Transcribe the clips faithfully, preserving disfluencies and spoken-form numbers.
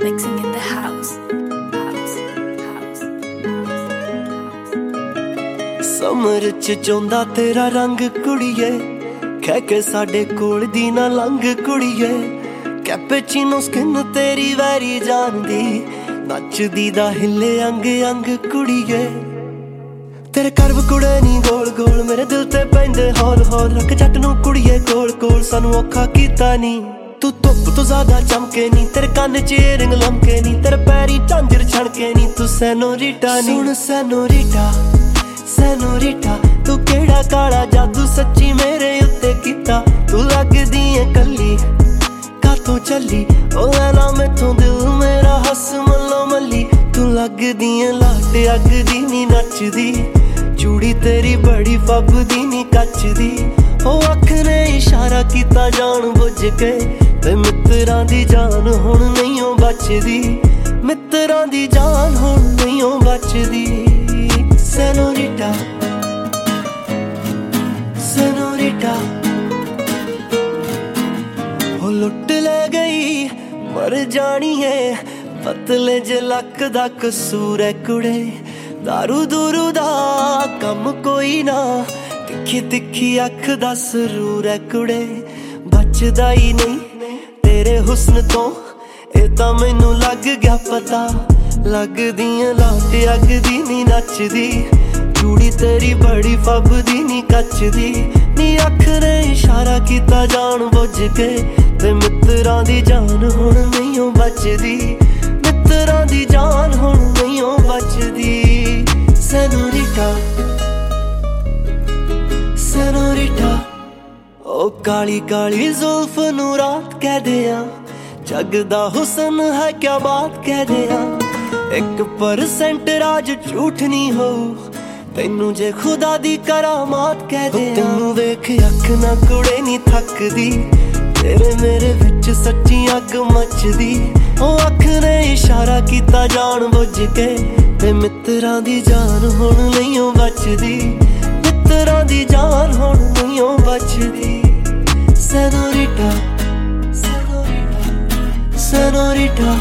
mixing in the house. House, house, house. ਸਮਰ ਚ ਚੋਂਦਾ ਤੇਰਾ ਰੰਗ ਕੁੜੀਏ, ਕਹਿ ਕੇ ਸਾਡੇ ਕੋਲ ਦੀ ਨਾ ਲੰਘ ਕੁੜੀਏ। ਕੈਪੇਚੀਨੋ ਸਕਿਨ ਤੇਰੀ ਵੈਰੀ ਜਾਣਦੀ, ਨੱਚਦੀ ਦਾ ਹਿੱਲੇ ਅੰਗ ਅੰਗ ਕੁੜੀਏ। ਤੇਰੇ ਕਰਵ ਕੁੜੇ ਨੀ ਗੋਲ ਗੋਲ, ਮੇਰੇ ਦਿਲ ਤੇ ਪੈਂਦੇ ਹੌਲ ਹੌਲ। ਰੱਖ ਜੱਟ ਨੂੰ ਕੁੜੀਏ ਕੋਲ ਕੋਲ, ਸਾਨੂੰ ਔਖਾ ਕੀਤਾ ਨੀ। ਤੂੰ ਧੁੱਪ ਤੋਂ ਜ਼ਿਆਦਾ ਚਮਕੇ ਨੀ, ਤੇਰੇ ਕੰਨ ਚ ਏਅਰਿੰਗ ਲਮਕੇ ਨੀ, ਤੇਰੇ ਪੈਰੀ ਝਾਂਜਰ ਛਣਕੇ ਨੀ। ਤੂੰ ਸੈਨੋਰੀਟਾ ਨੀ, ਸੁਣ ਸੈਨੋਰੀਟਾ ਸੈਨੋਰੀਟਾ। ਤੂੰ ਕਿਹੜਾ ਕਾਲਾ ਜਾਦੂ ਸੱਚੀ ਮੇਰੇ ਉੱਤੇ ਕੀਤਾ। ਤੂੰ ਲੱਗਦੀ ਏ ਕੱਲੀ ਕਾਤੋਂ ਚੱਲੀ, ਉਹ ਐਨਾ ਮੈਥੋਂ ਦਿਲ ਮੇਰਾ ਹੱਸ ਮੱਲੋ ਮੱਲੀ। ਤੂੰ ਲੱਗਦੀ ਏ ਲਾਟ ਅੱਗ ਦੀ ਨੀ ਨੱਚਦੀ, ਚੂੜੀ ਤੇਰੀ ਬੜੀ ਫੱਬਦੀ ਨੀ ਕੱਚ ਦੀ। ਉਹ ਅੱਖ ਨੇ ਇਸ਼ਾਰਾ ਕੀਤਾ ਜਾਣ ਬੁੱਝ ਕੇ, ਤੇ ਮਿੱਤਰਾਂ ਦੀ ਜਾਨ ਹੁਣ ਨਹੀਂ ਓ ਬਚਦੀ। ਮਿੱਤਰਾਂ ਦੀ ਜਾਨ ਹੁਣ ਨਹੀਂ ਓ ਬਚਦੀ। ਸੈਨੋਰੀਟਾ ਸੈਨੋਰੀਟਾ ਉਹ ਲੁੱਟ ਲੈ ਗਈ ਮਰ ਜਾਣੀ ਏ, ਪਤਲੇ ਜੇ ਲੱਕ ਦਾ ਕਸੂਰ ਏ ਕੁੜੇ। ਦਾਰੂ ਦੂਰੂ ਦਾ ਕੰਮ ਕੋਈ ਨਾ, ਤਿੱਖੀ ਤਿੱਖੀ ਅੱਖ ਦਾ ਸਰੂਰ ਏ ਕੁੜੇ। ਬਚਦਾ ਹੀ ਨਹੀਂ ਤੇਰੇ ਹੁਸਨ ਤੋਂ, ਇਹ ਤਾਂ ਮੈਨੂੰ ਲੱਗ ਗਿਆ ਪਤਾ। ਲੱਗਦੀਆਂ ਲਾਟ ਅੱਗ ਦੀ ਨੀ ਨੱਚਦੀ, ਚੂੜੀ ਤੇਰੀ ਬੜੀ ਫੱਬਦੀ ਨੀ ਕੱਚ ਦੀ। ਨੀ ਅੱਖ ਨੇ ਇਸ਼ਾਰਾ ਕੀਤਾ ਜਾਣ ਬੁੱਝ ਕੇ, ਤੇ ਮਿੱਤਰਾਂ ਦੀ ਜਾਨ ਹੁਣ ਨਹੀਂ ਓ ਬਚਦੀ। ਮਿੱਤਰਾਂ ਦੀ ਜਾਨ ਹੁਣ ਨਹੀਂ ਓ ਬਚਦੀ। ਸੈਨੋਰੀਟਾ ਸੈਨੋਰੀਟਾ ਉਹ ਕਾਲੀ ਕਾਲੀ ਜ਼ੁਲਫ ਨੂੰ ਰਾਤ ਕਹਿਦੇ ਆ, ਜੱਗ ਦਾ ਹੁਸਨ ਹੈ ਕਿਆ ਬਾਤ ਕਹਿਦੇ ਆ। ਇੱਕ ਪਰਸੈਂਟ ਰਾਜ ਝੂਠ ਨਹੀਂ ਹੋਊ, ਤੈਨੂੰ ਜੇ ਖੁਦਾ ਦੀ ਕਰਾਮਾਤ ਕਹਿਦੇ ਆ। ਤੈਨੂੰ ਵੇਖ ਅੱਖ ਨਾ ਕੁੜੇ ਨੀ ਥੱਕਦੀ, ਤੇਰੇ ਮੇਰੇ ਵਿੱਚ ਸੱਚੀ ਅੱਗ ਮੱਚਦੀ। ਉਹ ਅੱਖ ਨੇ ਇਸ਼ਾਰਾ ਕੀਤਾ ਜਾਣ ਬੁੱਝ ਕੇ, ਤੇ ਮਿੱਤਰਾਂ ਦੀ ਜਾਨ ਹੁਣ ਨਹੀਂ ਓ ਬਚਦੀ। ਮਿੱਤਰਾਂ ਦੀ ਜਾਨ ਹੁਣ ਨਹੀਂ ਓ ਬਚਦੀ। ਸੈਨੋਰੀਟਾ ਸੈਨੋਰੀਟਾ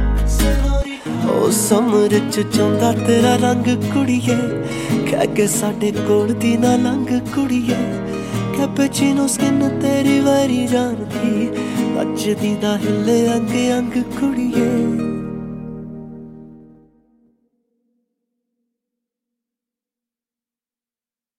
ਉਹ ਸਮਰ ਚ ਚੋਂਦਾ ਤੇਰਾ ਰੰਗ ਕੁੜੀਏ, ਕਹਿ ਕੇ ਸਾਡੇ ਕੋਲ ਦੀ ਨਾ ਲੰਘ ਕੁੜੀਏ। ਕੈਪੇਚੀਨੋ ਸਕਿਨ ਤੇਰੀ ਵਾਰੀ ਜਾਣਦੀ, ਨੱਚਦੀ ਦਾ ਹਿੱਲੇ ਅੰਗ ਅੰਗ ਕੁੜੀਏ।